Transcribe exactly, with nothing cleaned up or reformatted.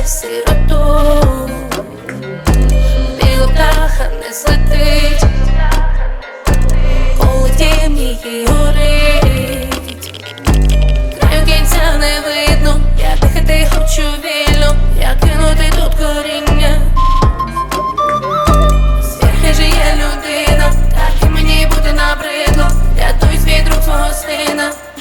сироту. Біло птаха не злетить, полетім її горить. Краю кінця не видно, я дихати хочу вільно, я кинути тут коріння. Звірхи же є людина, так і мені бути набридло, рятуй свій друг свого сина.